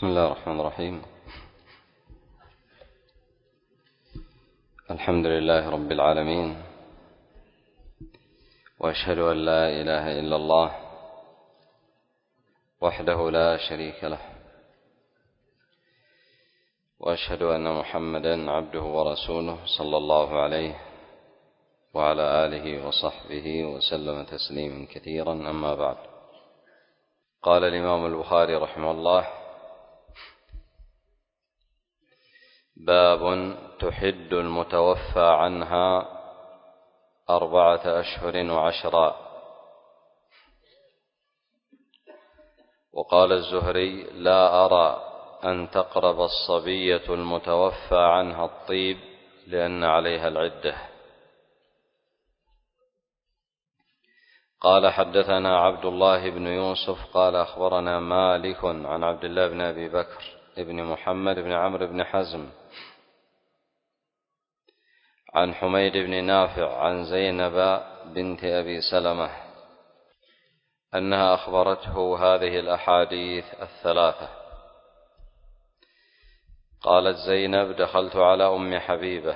بسم الله الرحمن الرحيم. الحمد لله رب العالمين، وأشهد أن لا إله إلا الله وحده لا شريك له، وأشهد أن محمدا عبده ورسوله صلى الله عليه وعلى آله وصحبه وسلم تسليما كثيرا. أما بعد، قال الإمام البخاري رحمه الله: باب تحد المتوفى عنها 4 أشهر و10. وقال الزهري: لا أرى أن تقرب الصبية المتوفى عنها الطيب لأن عليها العدة. قال: حدثنا عبد الله بن يوسف قال أخبرنا مالك عن عبد الله بن أبي بكر ابن محمد بن عمرو بن حزم عن حميد بن نافع عن زينب بنت أبي سلمة أنها أخبرته هذه الأحاديث الثلاثة. قالت زينب: دخلت على أم حبيبة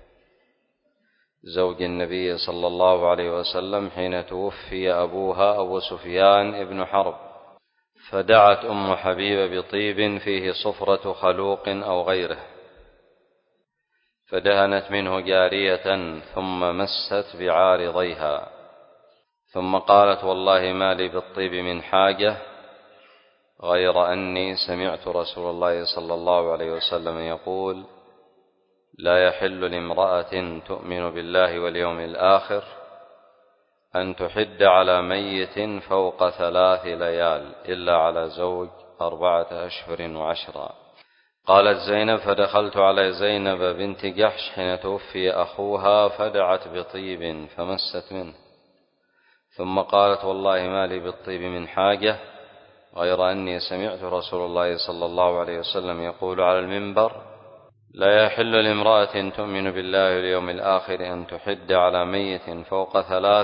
زوج النبي صلى الله عليه وسلم حين توفي أبوها أبو سفيان بن حرب، فدعت أم حبيبة بطيب فيه صفرة خلوق أو غيره، فدهنت منه جارية ثم مست بعارضيها، ثم قالت: والله ما لي بالطيب من حاجة غير أني سمعت رسول الله صلى الله عليه وسلم يقول: لا يحل لامرأة تؤمن بالله واليوم الآخر أن تحد على ميت فوق 3 ليال إلا على زوج 4 أشهر و10. قالت زينب: فدخلت على زينب بنت جحش حين توفي أخوها فدعت بطيب فمست منه، ثم قالت: والله ما لي بالطيب من حاجة غير أني سمعت رسول الله صلى الله عليه وسلم يقول على المنبر: لا يحل لامرأة تؤمن بالله واليوم الآخر أن تحد على ميت فوق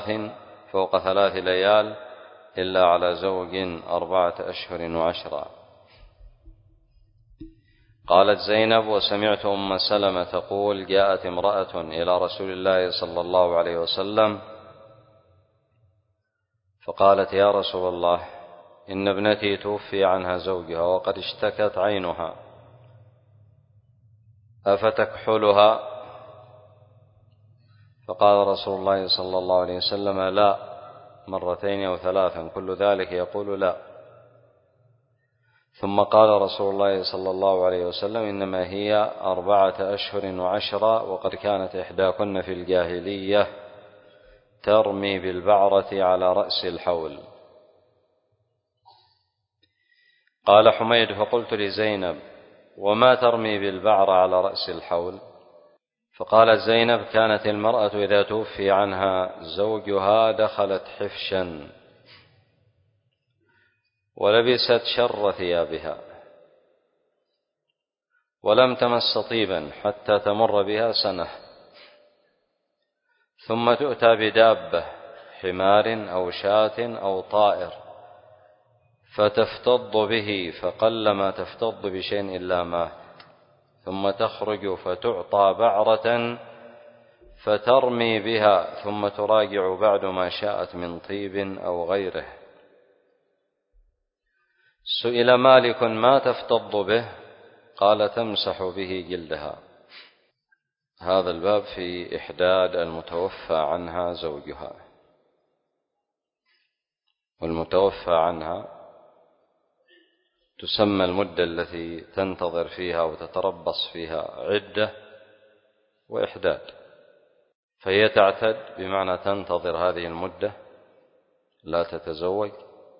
3 ليال إلا على زوج 4 أشهر و10. قالت زينب: وسمعت أم سلمة تقول: جاءت امرأة إلى رسول الله صلى الله عليه وسلم فقالت: يا رسول الله، إن ابنتي توفي عنها زوجها وقد اشتكت عينها، أفتكحلها؟ فقال رسول الله صلى الله عليه وسلم: لا، 2 أو 3، كل ذلك يقول لا. ثم قال رسول الله صلى الله عليه وسلم: إنما هي 4 أشهر و10، وقد كانت إحداكن في الجاهلية ترمي بالبعرة على رأس الحول. قال حميد: فقلت لزينب: وما ترمي بالبعرة على رأس الحول؟ فقالت زينب: كانت المرأة إذا توفي عنها زوجها دخلت حفشا ولبست شر ثيابها ولم تمس طيبا حتى تمر بها سنة، ثم تؤتى بدابة، حمار أو شاة أو طائر، فتفتض به، فقلما تفتض بشيء إلا مات، ثم تخرج فتعطى بعرة فترمي بها، ثم تراجع بعد ما شاءت من طيب أو غيره. سئل مالك: ما تفتض به؟ قال: تمسح به جلدها. هذا الباب في إحداد المتوفى عنها زوجها. والمتوفى عنها تسمى المدة التي تنتظر فيها وتتربص فيها عدة وإحداد، فهي تعتد بمعنى تنتظر هذه المدة، لا تتزوج،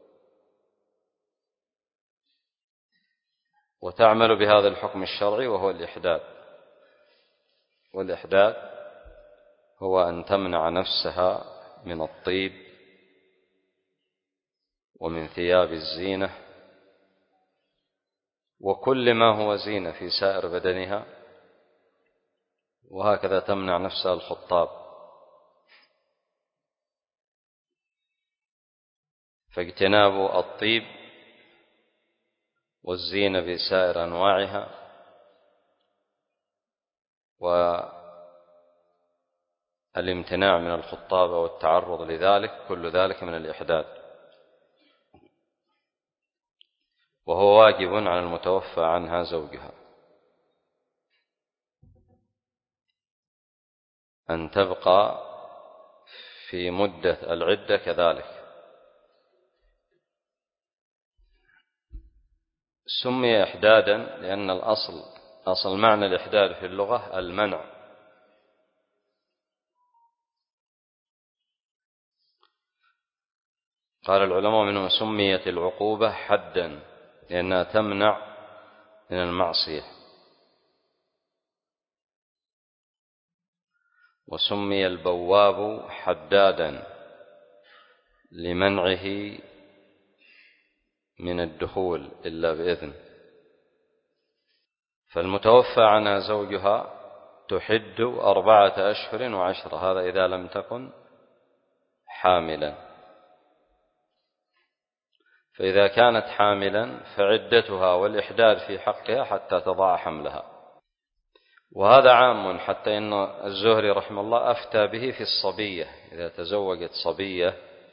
وتعمل بهذا الحكم الشرعي وهو الإحداد. والإحداد هو أن تمنع نفسها من الطيب ومن ثياب الزينة وكل ما هو زينة في سائر بدنها، وهكذا تمنع نفسها الخطاب. فاجتناب الطيب والزينة بسائر أنواعها، والامتناع من الخطاب والتعرض لذلك، كل ذلك من الإحداد، وهو واجب على المتوفى عنها زوجها أن تبقى في مدة العدة كذلك. سمي إحدادا لأن أصل معنى الإحداد في اللغة المنع، قال العلماء منهم سميت العقوبة حدا لأنها تمنع من المعصية، وسمي البواب حدادا لمنعه من الدخول إلا بإذن. فالمتوفى عنها زوجها تحد 4 أشهر و10، هذا إذا لم تكن حاملا. فإذا كانت حاملا فعدتها والإحداد في حقها حتى تضع حملها، وهذا عام، حتى إن الزهري رحمه الله أفتى به في الصبية، إذا تزوجت صبية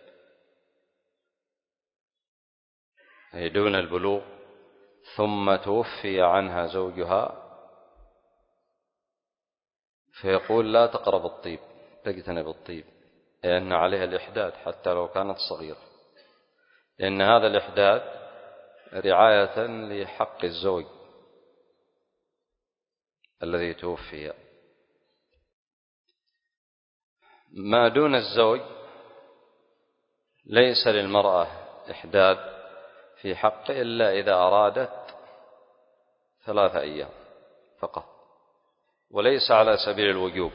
دون البلوغ ثم توفي عنها زوجها، فيقول لا تقرب الطيب، تجتنب الطيب، لأن عليها الإحداد حتى لو كانت صغيرة، لأن هذا الإحداد رعاية لحق الزوج الذي توفي. ما دون الزوج ليس للمرأة إحداد في حقه إلا إذا أرادت 3 أيام فقط، وليس على سبيل الوجوب.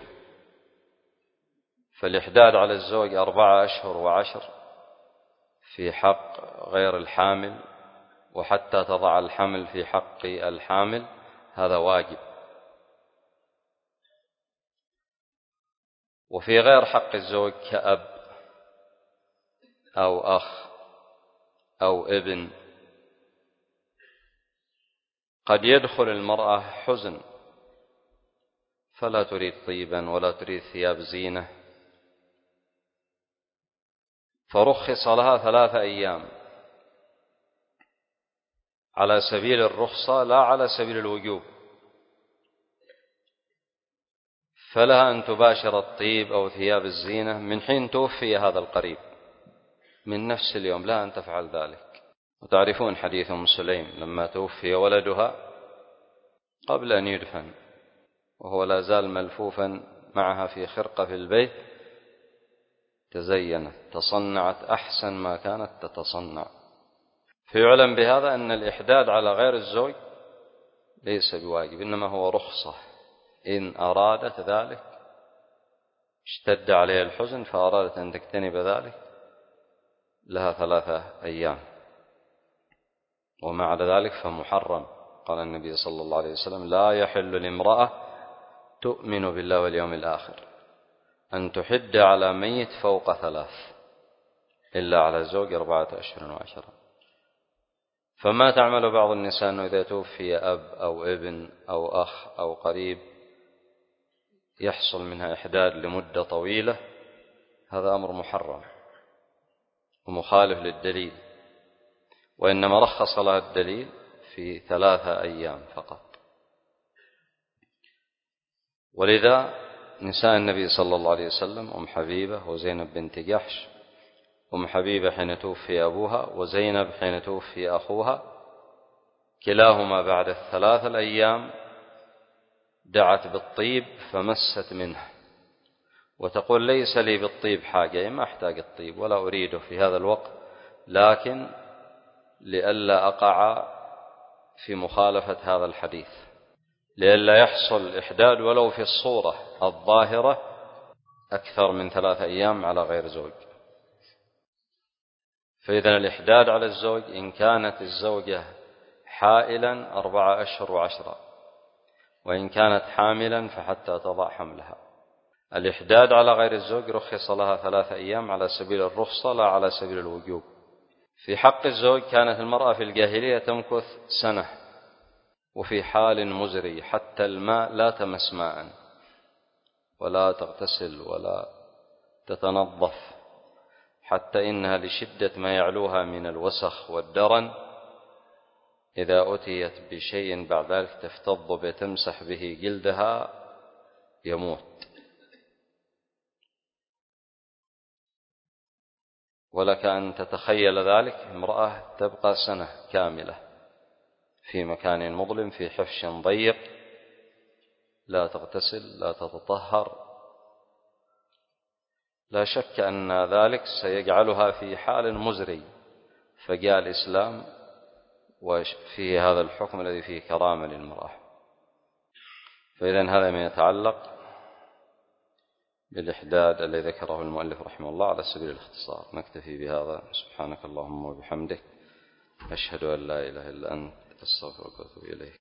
فالإحداد على الزوج 4 أشهر و10 في حق غير الحامل، وحتى تضع الحمل في حق الحامل، هذا واجب. وفي غير حق الزوج كأب أو أخ أو ابن، قد يدخل المرأة حزن فلا تريد طيبا ولا تريد ثياب زينة، فرخص لها 3 أيام على سبيل الرخصة لا على سبيل الوجوب، فلها أن تباشر الطيب أو ثياب الزينة من حين توفي هذا القريب، من نفس اليوم لا أن تفعل ذلك. وتعرفون حديث أم سليم لما توفي ولدها قبل أن يدفن وهو لا زال ملفوفا معها في خرقة في البيت، تزينت تصنعت أحسن ما كانت تتصنع. فيعلم بهذا أن الإحداد على غير الزوج ليس بواجب، إنما هو رخصة، إن أرادت ذلك، اشتد عليها الحزن فأرادت أن تجتنب ذلك، لها 3 أيام. ومع ذلك فمحرم، قال النبي صلى الله عليه وسلم لا يحل لامرأة تؤمن بالله واليوم الآخر أن تحد على ميت فوق 3 إلا على زوج 4 أشهر و10. فما تعمل بعض النساء أنه إذا توفي أب أو ابن أو أخ أو قريب يحصل منها إحداد لمدة طويلة، هذا أمر محرم ومخالف للدليل، وإنما رخص لها الدليل في 3 أيام فقط. ولذا نساء النبي صلى الله عليه وسلم أم حبيبة وزينب بنت جحش، أم حبيبة حين توفي أبوها، وزينب حين توفي أخوها، كلاهما بعد 3 أيام دعت بالطيب فمست منه، وتقول ليس لي بالطيب حاجة، ما أحتاج الطيب ولا أريده في هذا الوقت، لكن لئلا أقع في مخالفة هذا الحديث، لئلا يحصل إحداد ولو في الصورة الظاهرة أكثر من 3 أيام على غير زوج. فإذا الإحداد على الزوج إن كانت الزوجة حائلا 4 أشهر و10، وإن كانت حاملا فحتى تضع حملها. الإحداد على غير الزوج رخص لها 3 أيام على سبيل الرخصة لا على سبيل الوجوب. في حق الزوج كانت المرأة في الجاهلية تمكث سنة، وفي حال مزري، حتى الماء لا تمس ماء ولا تغتسل ولا تتنظف، حتى إنها لشدة ما يعلوها من الوسخ والدرن إذا أتيت بشيء بعد ذلك تفتض بتمسح به جلدها يموت. ولك أن تتخيل ذلك، امرأة تبقى سنة كاملة في مكان مظلم في حفش ضيق، لا تغتسل لا تتطهر، لا شك أن ذلك سيجعلها في حال مزري، فجاء الإسلام وفيه هذا الحكم الذي فيه كرامة للمرأة. فإذن هذا ما يتعلق بالإحداد الذي ذكره المؤلف رحمه الله على سبيل الاختصار. نكتفي بهذا. سبحانك اللهم وبحمدك، أشهد أن لا إله إلا أنت، أستغفرك وأتوب إليك.